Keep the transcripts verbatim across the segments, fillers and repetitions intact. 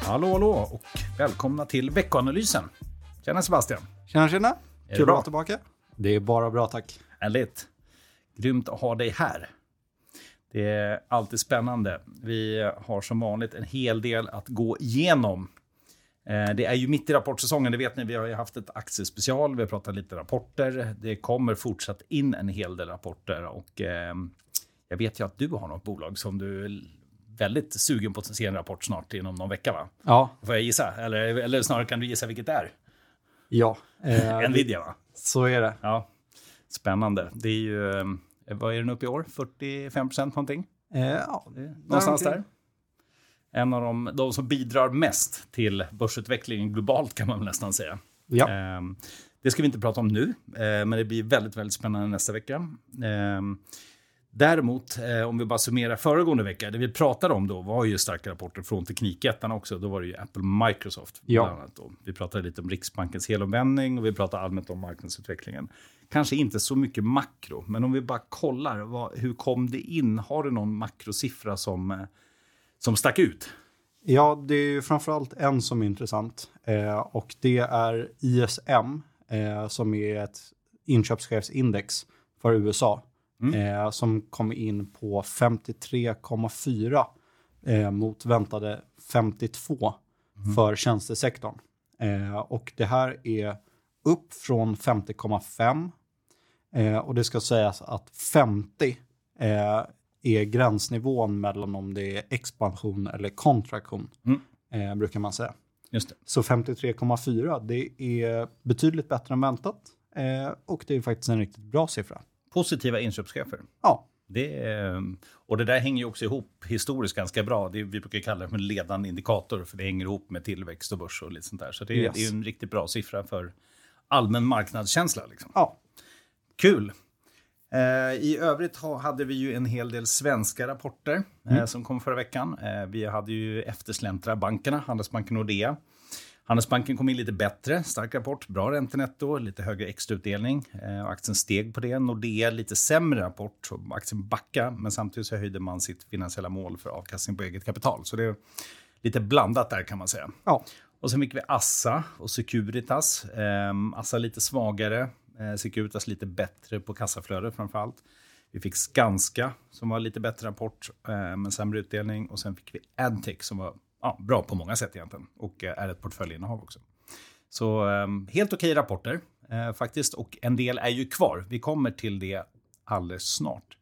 Hallå, hallå och välkomna till veckoanalysen. Tjena Sebastian. Tjena, tjena. Är Kul att bra? vara tillbaka. Det är bara bra, tack. Härligt. Grymt att ha dig här. Det är alltid spännande. Vi har som vanligt en hel del att gå igenom. Det är ju mitt i rapportsäsongen, det vet ni. Vi har ju haft ett aktiespecial, vi har pratat lite rapporter. Det kommer fortsatt in en hel del rapporter. Och eh, jag vet ju att du har något bolag som du är väldigt sugen på att se en rapport snart inom någon vecka, va? Ja. Får jag gissa? Eller, eller snarare kan du gissa vilket det är? Ja. Eh, Nvidia, va? Så är det. Ja, spännande. Det är ju, eh, vad är den upp i år? fyrtiofem procent någonting? Eh, ja. Någonstans där. En av de, de som bidrar mest till börsutvecklingen globalt kan man väl nästan säga. Ja. Eh, det ska vi inte prata om nu, eh, men det blir väldigt, väldigt spännande nästa vecka. Eh, däremot, eh, om vi bara summerar föregående vecka, det vi pratade om då var ju starka rapporter från Teknikjättarna också. Då var det ju Apple och Microsoft. Ja. Bland annat då. Vi pratade lite om Riksbankens helomvändning och vi pratade allmänt om marknadsutvecklingen. Kanske inte så mycket makro, men om vi bara kollar, vad, hur kom det in? Har du någon makrosiffra som... Eh, Som stack ut? Ja, det är ju framförallt en som är intressant. Eh, och det är I S M eh, som är ett inköpschefsindex för U S A. Mm. Eh, som kom in på femtiotre komma fyra eh, mot väntade femtiotvå mm. för tjänstesektorn. Eh, och det här är upp från femtio komma fem. Eh, och det ska sägas att femtio eh, är gränsnivån mellan om det är expansion eller kontraktion, mm. eh, brukar man säga. Just det. Så femtiotre komma fyra, det är betydligt bättre än väntat. Eh, och det är faktiskt en riktigt bra siffra. Positiva inköpschefer. Ja. Det är, och det där hänger ju också ihop historiskt ganska bra. Det är, vi brukar kalla det för en ledande indikator, för det hänger ihop med tillväxt och börs och lite sånt där. Så det är, yes. det är en riktigt bra siffra för allmän marknadskänsla. Liksom. Ja. Kul. I övrigt hade vi ju en hel del svenska rapporter mm. som kom förra veckan. Vi hade ju eftersläntra bankerna, Handelsbanken och Nordea. Handelsbanken kom in lite bättre, stark rapport, bra räntenetto, lite högre extrautdelning. Och aktien steg på det. Nordea lite sämre rapport, aktien backa, men samtidigt så höjde man sitt finansiella mål för avkastning på eget kapital. Så det är lite blandat där kan man säga. Ja. Och sen fick vi Assa och Securitas. Assa lite svagare. Securitas lite bättre på kassaflöde framförallt. Vi fick Skanska som var lite bättre rapport eh, men sämre utdelning. Och sen fick vi Adtech som var ja, bra på många sätt egentligen. Och eh, är ett portföljinnehav också. Så eh, helt okej rapporter eh, faktiskt. Och en del är ju kvar. Vi kommer till det alldeles snart.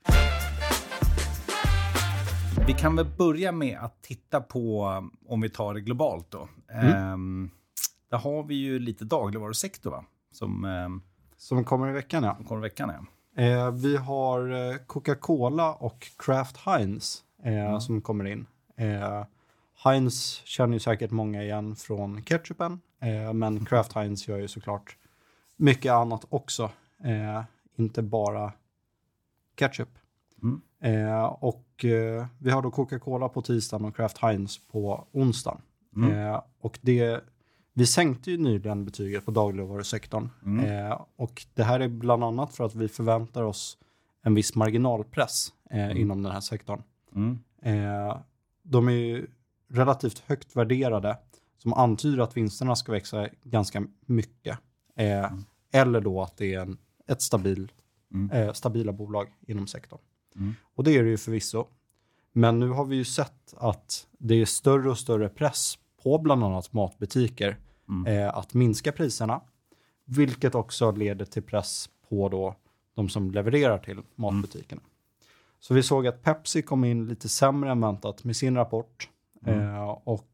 Vi kan väl börja med att titta på, om vi tar det globalt då. Mm. Eh, där har vi ju lite dagligvarusektor, va? Som... Eh, Som kommer i veckan, ja. Som kommer i veckan, ja. Eh, vi har eh, Coca-Cola och Kraft Heinz eh, mm. som kommer in. Eh, Heinz känner ju säkert många igen från ketchupen. Eh, men Kraft Heinz gör ju såklart mycket annat också. Eh, inte bara ketchup. Mm. Eh, och eh, vi har då Coca-Cola på tisdagen och Kraft Heinz på onsdagen. Mm. Eh, och det... Vi sänkte ju nyligen betyget på dagligvarusektorn. Mm. Eh, och det här är bland annat för att vi förväntar oss en viss marginalpress eh, mm. inom den här sektorn. Mm. Eh, de är ju relativt högt värderade som antyder att vinsterna ska växa ganska mycket. Eh, mm. Eller då att det är en, ett stabil, mm. eh, stabila bolag inom sektorn. Mm. Och det är det ju förvisso. Men nu har vi ju sett att det är större och större press på bland annat matbutiker mm. eh, att minska priserna. Vilket också leder till press på då de som levererar till matbutikerna. Mm. Så vi såg att Pepsi kom in lite sämre än väntat med sin rapport. Mm. Eh, och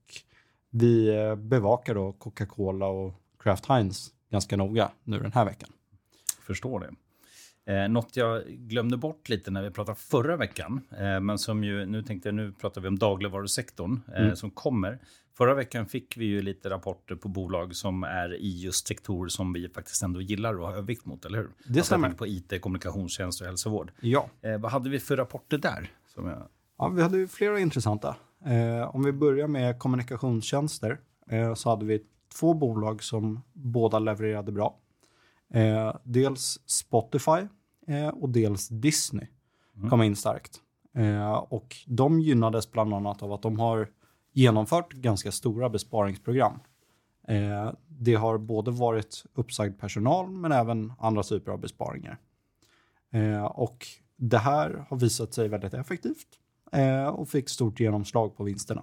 vi bevakar då Coca-Cola och Kraft Heinz ganska noga nu den här veckan. Förstår det. Eh, något jag glömde bort lite när vi pratade förra veckan, eh, men som ju, nu tänkte jag, nu pratar vi om dagligvarusektorn eh, mm. som kommer. Förra veckan fick vi ju lite rapporter på bolag som är i just sektorer som vi faktiskt ändå gillar och har övervikt mot, eller hur? Det stämmer. På I T, kommunikationstjänst och hälsovård. Ja. Eh, vad hade vi för rapporter där? Som jag... Ja, vi hade ju flera intressanta. Eh, om vi börjar med kommunikationstjänster eh, så hade vi två bolag som båda levererade bra. Eh, dels Spotify eh, och dels Disney mm. kom in starkt. Eh, och de gynnades bland annat av att de har genomfört ganska stora besparingsprogram. Eh, det har både varit uppsagd personal men även andra typer av besparingar. Eh, och det här har visat sig väldigt effektivt eh, och fick stort genomslag på vinsterna.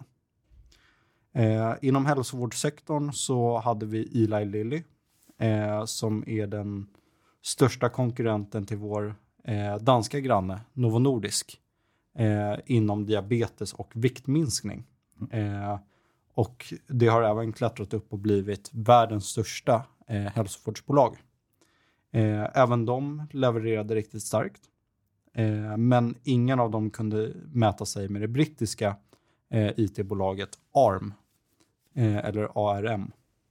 Eh, inom hälsovårdssektorn så hade vi Eli Lilly eh, som är den största konkurrenten till vår eh, danska granne Novo Nordisk eh, inom diabetes och viktminskning. Eh, och det har även klättrat upp och blivit världens största eh, hälsovårdsbolag. Eh, även de levererade riktigt starkt. Eh, men ingen av dem kunde mäta sig med det brittiska eh, I T-bolaget A R M. Eh, eller A R M.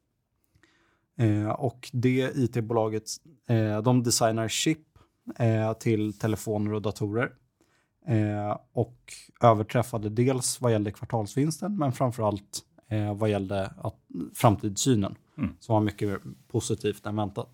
Eh, och det I T-bolaget, eh, de designar chip eh, till telefoner och datorer. Eh, och överträffade dels vad gällde kvartalsvinsten men framförallt eh, vad gällde att, framtidssynen mm. som var mycket positivt än väntat.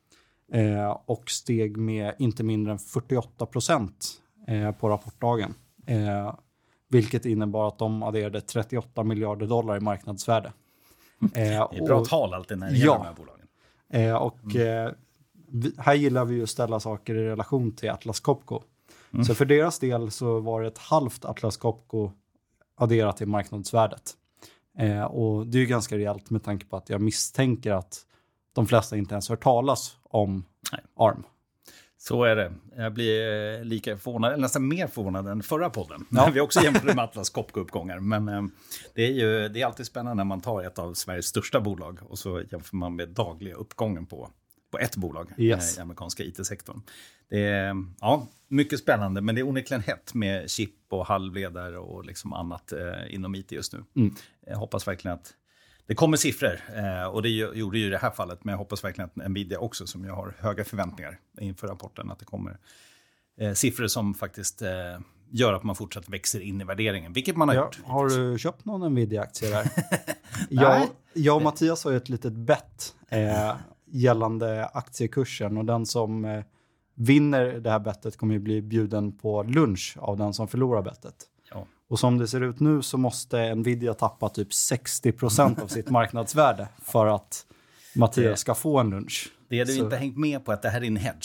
Eh, och steg med inte mindre än fyrtioåtta procent eh, på rapportdagen. Eh, vilket innebar att de adderade trettioåtta miljarder dollar i marknadsvärde. Eh, det är bra och, tal alltid när det gäller ja, de här bolagen. Eh, och mm. eh, vi, här gillar vi ju att ställa saker i relation till Atlas Copco. Mm. Så för deras del så var det ett halvt Atlas Copco adderat till marknadsvärdet. Eh, och det är ju ganska rejält med tanke på att jag misstänker att de flesta inte ens hör talas om Nej. A R M. Så är det. Jag blir lika förvånad, eller nästan mer förvånad än förra podden. Ja. Vi också jämför med Atlas Copco-uppgångar. Men eh, det är ju det är alltid spännande när man tar ett av Sveriges största bolag och så jämför man med dagliga uppgången på, på ett bolag yes. i amerikanska I T-sektorn. Det är ja, mycket spännande, men det är onekligen hett med chip och halvledare och liksom annat eh, inom I T just nu. Mm. Jag hoppas verkligen att det kommer siffror eh, och det gjorde ju i det här fallet, men jag hoppas verkligen att Nvidia också, som jag har höga förväntningar inför rapporten, att det kommer eh, siffror som faktiskt eh, gör att man fortsatt växer in i värderingen, vilket man har ja, gjort. Har du köpt någon Nvidia-aktie där? jag, jag och Mattias har ju ett litet bett eh, gällande aktiekursen, och den som eh, vinner det här bettet kommer ju bli bjuden på lunch av den som förlorar bettet. Ja. Och som det ser ut nu så måste Nvidia tappa typ sextio procent av sitt marknadsvärde för att Mattias ska få en lunch. Det har du så. Inte hängt med på att det här är en hedge.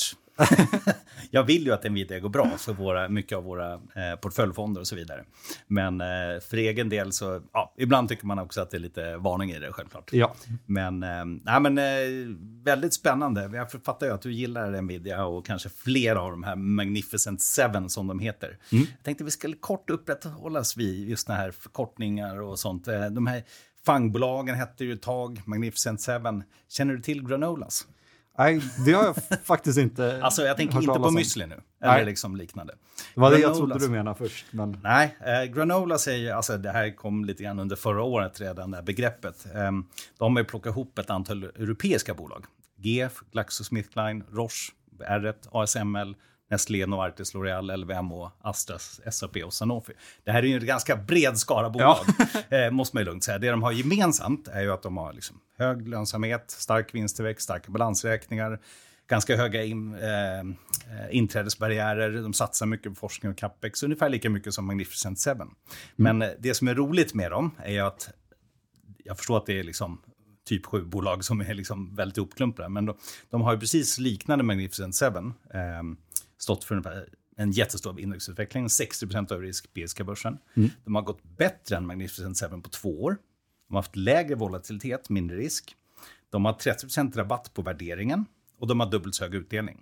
Jag vill ju att Nvidia går bra för våra, mycket av våra eh, portföljfonder och så vidare. Men eh, för egen del så, ja, ibland tycker man också att det är lite varning i det, självklart. Ja. Men, eh, nej, men eh, väldigt spännande. Jag fattar ju att du gillar Nvidia och kanske flera av de här Magnificent Seven som de heter. Mm. Jag tänkte vi skulle kort upprätthållas vid just såna här förkortningar och sånt. De här fangbolagen hette ju ett tag, Magnificent Seven. Känner du till granolas? Nej, det har jag faktiskt inte. Alltså jag tänker inte på müsli nu. Eller Nej. liksom liknande. Det var granolas. Det jag trodde du menade först. Men... Nej, eh, granola säger, alltså det här kom lite grann under förra året redan, det här begreppet. Eh, de har plockat ihop ett antal europeiska bolag. G F, GlaxoSmithKline, Roche, R ett, A S M L, Nestlé, Novartis, L'Oreal, L V M H, Astra, S A P och Sanofi. Det här är ju en ganska bred skara bolag, ja. eh, måste man ju lugnt säga. Det de har gemensamt är ju att de har liksom hög lönsamhet, stark vinsttillväxt, starka balansräkningar, ganska höga in, eh, inträdesbarriärer. De satsar mycket på forskning och capex, ungefär lika mycket som Magnificent Seven. Mm. Men eh, det som är roligt med dem är ju att, jag förstår att det är liksom typ sju bolag som är liksom väldigt uppklumpade, men de, de har ju precis liknande Magnificent Seven, eh, stått för en jättestor indexutveckling, sextio procent av risk på börsen. Mm. De har gått bättre än Magnificent Seven på två år. De har haft lägre volatilitet, mindre risk. De har trettio procent rabatt på värderingen och de har dubbelt så hög utdelning.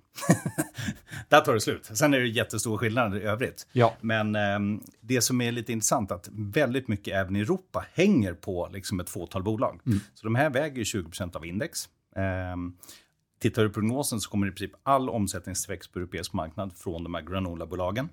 Där tar det slut. Sen är det jättestora skillnader i övrigt. Ja. Men eh, det som är lite intressant är att väldigt mycket även i Europa hänger på liksom ett fåtal bolag. Mm. Så de här väger tjugo procent av index. Eh, Tittar du på prognosen så kommer i princip all omsättningstillväxt på europeisk marknad från de här granolabolagen.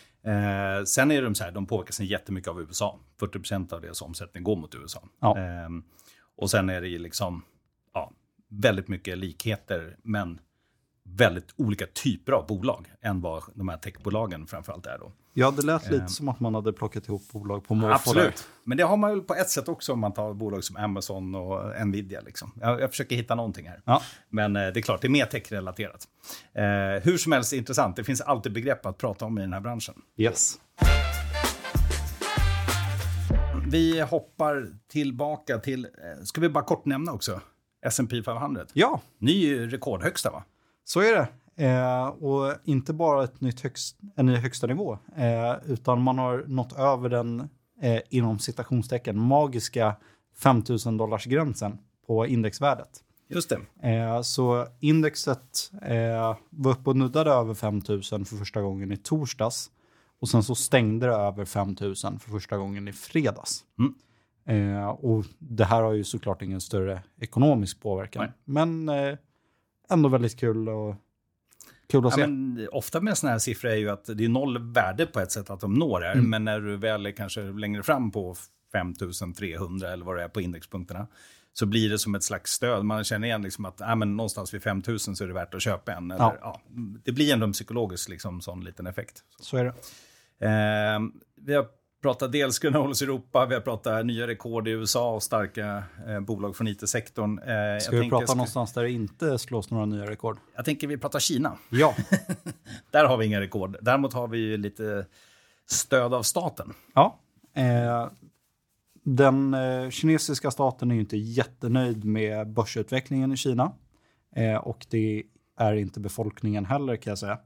Eh, sen är de så här, de påverkas jättemycket av U S A. fyrtio procent av deras omsättning går mot U S A. Ja. Eh, och sen är det ju liksom ja, väldigt mycket likheter, men väldigt olika typer av bolag än vad de här techbolagen framförallt är då. Ja, det lät lite eh, som att man hade plockat ihop bolag på måfå. Absolut, men det har man väl på ett sätt också om man tar bolag som Amazon och Nvidia. Liksom. Jag, jag försöker hitta någonting här. Ja. Men eh, det är klart, det är mer tech-relaterat. Eh, hur som helst intressant, det finns alltid begrepp att prata om i den här branschen. Yes. vi hoppar tillbaka till, ska vi bara kort nämna också, S and P femhundra. Ja. Ny rekordhögsta, va? Så är det. Eh, och inte bara ett nytt högst, en ny högsta nivå, eh, utan man har nått över den eh, inom citationstecken magiska femtusen dollars gränsen på indexvärdet. Just det. Eh, så indexet eh, var uppe och nuddade över femtusen för första gången i torsdags. Och sen så stängde det över femtusen för första gången i fredags. Mm. Eh, och det här har ju såklart ingen större ekonomisk påverkan. Nej. Men eh, ändå väldigt kul och kul att Ja, se. men ofta med såna här siffror är ju att det är noll värde på ett sätt att de når det. Mm. Men när du väl är kanske längre fram på femtusen trehundra eller vad det är på indexpunkterna, så blir det som ett slags stöd. Man känner igen liksom att äh, men någonstans vid femtusen så är det värt att köpa en. Eller, ja. Ja, det blir ändå en psykologisk liksom, sån liten effekt. Så, så är det. Eh, vi har pratat dels granolas i Europa, vi har pratat nya rekord i U S A och starka eh, bolag från I T-sektorn. Eh, Ska jag vi tänker, prata ska, någonstans där det inte slås några nya rekord? Jag tänker vi pratar Kina. Ja. Där har vi inga rekord. Däremot har vi ju lite stöd av staten. Ja. Eh, den eh, kinesiska staten är ju inte jättenöjd med börsutvecklingen i Kina. Eh, och det är inte befolkningen heller, kan jag säga.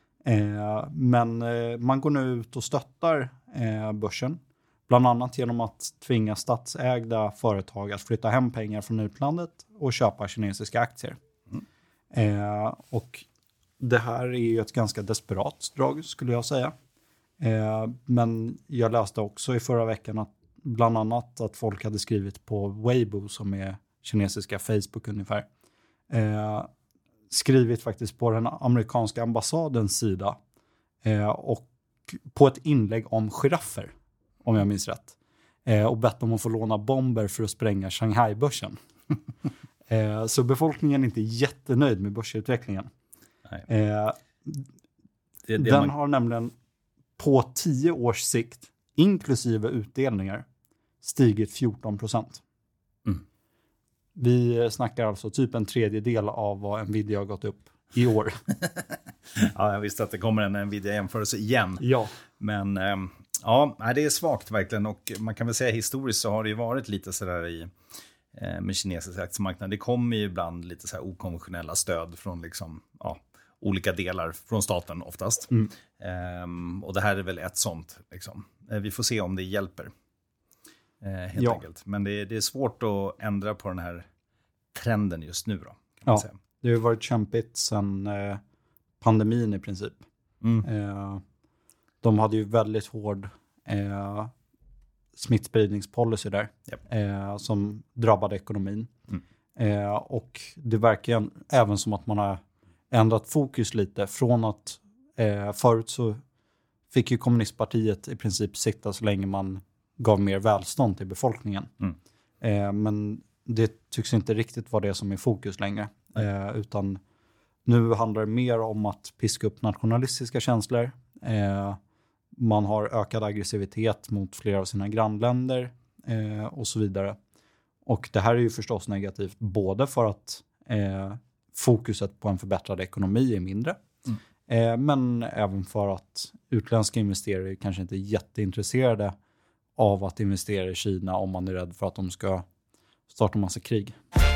Eh, men eh, man går nu ut och stöttar eh, börsen. Bland annat genom att tvinga statsägda företag att flytta hem pengar från utlandet och köpa kinesiska aktier. Mm. Eh, och det här är ju ett ganska desperat drag, skulle jag säga. Eh, men jag läste också i förra veckan att bland annat att folk hade skrivit på Weibo, som är kinesiska Facebook ungefär. Eh, skrivit faktiskt på den amerikanska ambassadens sida eh, och på ett inlägg om giraffer, om jag minns rätt. Eh, och bett om att få låna bomber för att spränga Shanghai-börsen. eh, så befolkningen är inte jättenöjd med börsutvecklingen. Nej. Eh, Det är det den man... har nämligen på tio års sikt, inklusive utdelningar, stigit fjorton procent. Mm. Vi snackar alltså typ en tredjedel av vad Nvidia har gått upp i år. Ja, jag visste att det kommer en Nvidia-jämförelse igen. Ja. Men ähm, ja, det är svagt verkligen. Och man kan väl säga historiskt så har det ju varit lite sådär i, eh, med kinesisk aktiemarknad. Det kommer ju ibland lite så här okonventionella stöd från liksom, ja, olika delar från staten oftast. Mm. Ähm, och det här är väl ett sånt. Liksom. Eh, vi får se om det hjälper. Eh, helt Ja. enkelt. Men det är, det är svårt att ändra på den här trenden just nu då. Kan Ja. man säga. Det har varit kämpigt sedan eh, pandemin i princip. Mm. Eh, de hade ju väldigt hård eh, smittspridningspolicy där. Yep. Eh, som drabbade ekonomin. Mm. Eh, och det verkar även som att man har ändrat fokus lite. Från att eh, förut så fick ju kommunistpartiet i princip sitta så länge man gav mer välstånd till befolkningen. Mm. Eh, men det tycks inte riktigt vara det som är fokus längre. Eh, utan nu handlar det mer om att piska upp nationalistiska känslor. Eh, man har ökad aggressivitet mot flera av sina grannländer eh, och så vidare. Och det här är ju förstås negativt både för att eh, fokuset på en förbättrad ekonomi är mindre. Mm. Eh, men även för att utländska investerare kanske inte är jätteintresserade av att investera i Kina om man är rädd för att de ska starta en massa krig.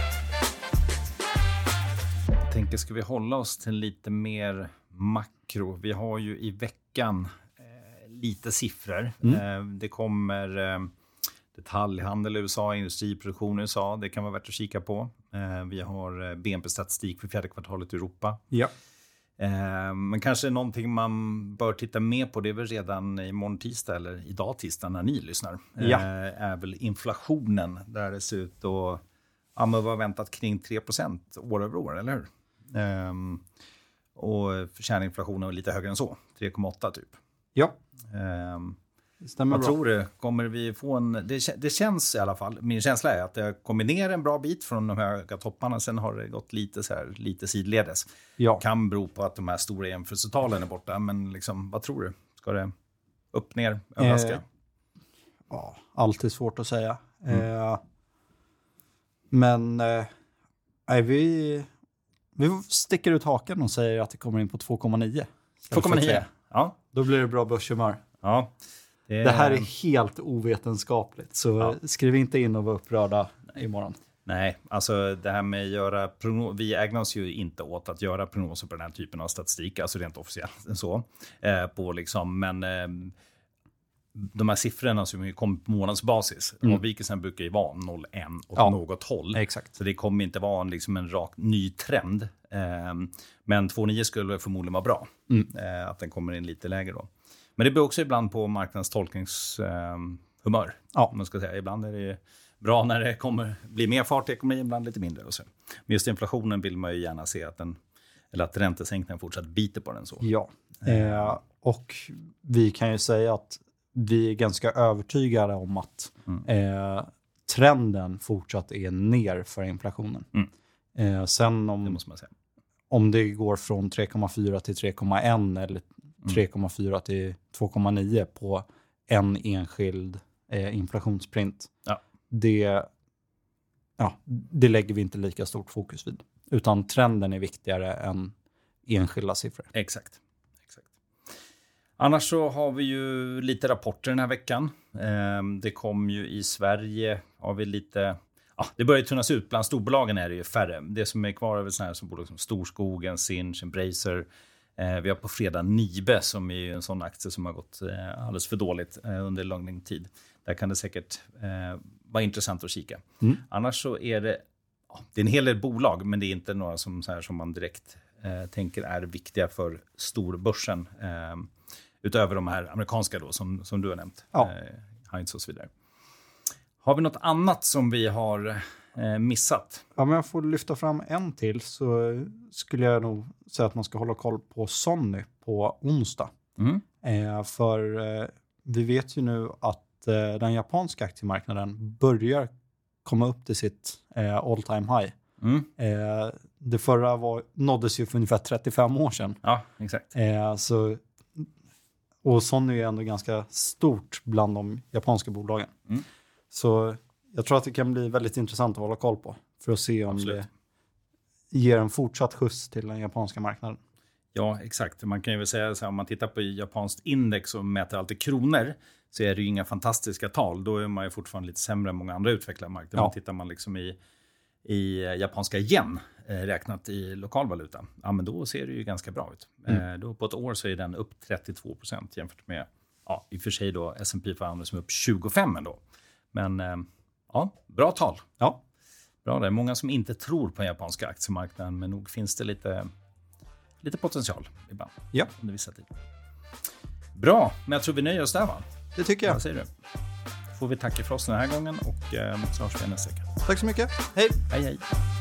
Jag tänker, ska vi hålla oss till lite mer makro? Vi har ju i veckan eh, lite siffror. Mm. Eh, det kommer eh, detaljhandel i U S A, industriproduktion i U S A. Det kan vara värt att kika på. Eh, vi har eh, B N P-statistik för fjärde kvartalet i Europa. Ja. Eh, men kanske någonting man bör titta mer på, det är väl redan imorgon tisdag eller idag tisdag när ni lyssnar. Ja. Eh, är väl inflationen där det ser ut att ja, men var väntat kring tre procent år över år, eller hur? Um, och kärninflationen var lite högre än så, tre komma åtta typ. Ja, Um, det stämmer vad bra. tror du? Kommer vi få en... Det, det känns i alla fall, min känsla är att det kommer ner en bra bit från de höga topparna, sen har det gått lite, så här, lite sidledes. Ja. Kan bero på att de här stora jämförelsetalen är borta, men liksom, vad tror du? Ska det upp, ner, överraska? Eh, ja, alltid svårt att säga. Mm. Eh, men eh, nej, vi, vi sticker ut haken och säger att det kommer in på två komma nio. två komma nio? Ja. Då blir det bra börshumör. Ja. Det, det här är helt ovetenskapligt, så ja. Skriv inte in och var upprörda imorgon. Nej, alltså det här med att göra prognos, vi ägnar oss ju inte åt att göra prognoser på den här typen av statistik, alltså rent officiellt så. Eh, på liksom, men eh, de här siffrorna som kommer på månadsbasis, mm. avvikelsen brukar ju vara noll komma ett åt ja. något håll. Exakt. Så det kommer inte vara liksom en rak ny trend. Eh, men två komma nio skulle förmodligen vara bra, mm. eh, att den kommer in lite lägre då. Men det beror också ibland på marknadens tolkningshumör. Eh, ja. Man ska säga. Ibland är det bra när det kommer bli mer fart i ekonomin, ibland lite mindre. Och så. Men just inflationen vill man ju gärna se att, den, eller att räntesänkningen fortsatt biter på den. Så. Ja, eh, och vi kan ju säga att vi är ganska övertygade om att mm. eh, trenden fortsatt är ner för inflationen. Mm. Eh, sen om det, måste man säga. Om det går från tre komma fyra till tre komma ett eller tre komma fyra till två komma nio på en enskild eh, inflationsprint. Ja. Det, ja, det lägger vi inte lika stort fokus vid. Utan trenden är viktigare än enskilda siffror. Exakt. Exakt. Annars så har vi ju lite rapporter den här veckan. Eh, det kom ju i Sverige, har vi lite... Ja, det börjar tunnas ut. Bland storbolagen är det ju färre. Det som är kvar är väl sådana här som bolag som Storskogen, Sinch, Embracer. Eh, vi har på fredag Nibe som är en sån aktie som har gått eh, alldeles för dåligt eh, under lång, lång tid. Där kan det säkert eh, vara intressant att kika. Mm. Annars så är det, ja, det är en hel del bolag, men det är inte några som, så här, som man direkt eh, tänker är viktiga för storbörsen. Eh, utöver de här amerikanska då, som, som du har nämnt. Ja. Eh, Heinz och så vidare. Har vi något annat som vi har eh, missat? Ja, men jag får lyfta fram en till, så skulle jag nog säga att man ska hålla koll på Sony på onsdag. Mm. Eh, för eh, vi vet ju nu att eh, den japanska aktiemarknaden börjar komma upp till sitt eh, all time high. Mm. Eh, det förra var, nåddes ju för ungefär trettiofem år sedan. Ja, exakt. Eh, så, och Sony är ändå ganska stort bland de japanska bolagen. Mm. Så jag tror att det kan bli väldigt intressant att hålla koll på. För att se om Absolut. Det ger en fortsatt skjuts till den japanska marknaden. Ja, exakt. Man kan ju väl säga så här, om man tittar på japanskt index och mäter alltid kronor, så är det ju inga fantastiska tal. Då är man ju fortfarande lite sämre än många andra utvecklade marknader. Ja. Tittar man liksom i, i japanska yen eh, räknat i lokalvaluta, ja, men då ser det ju ganska bra ut. Mm. Eh, då på ett år så är den upp trettiotvå procent jämfört med, ja, i och för sig då S and P femhundra som är upp tjugofem ändå. Men eh, ja, bra tal. Ja. Bra, det är många som inte tror på den japanska aktiemarknaden, men nog finns det lite, lite potential ibland. Ja. Under vissa tid. Bra, men jag tror vi nöjer oss där, va? Det tycker jag. Vad säger du? Får vi tacka för oss den här gången och eh, så hörs vi nästa vecka. Tack så mycket. Hej. Hej, hej.